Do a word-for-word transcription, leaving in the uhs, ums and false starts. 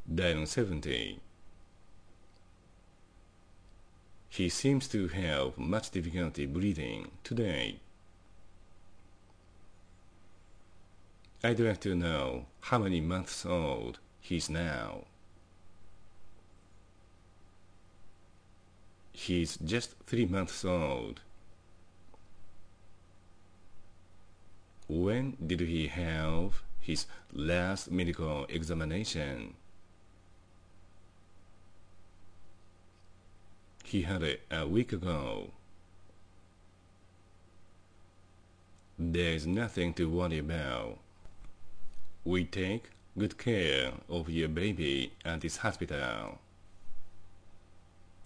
Dialogue seventy. He seems to have much difficulty breathing today. I'd like to know how many months old he's now. He's just three months old. When did he have his last medical examination? He had it a week ago. There's nothing to worry about. We take good care of your baby at this hospital.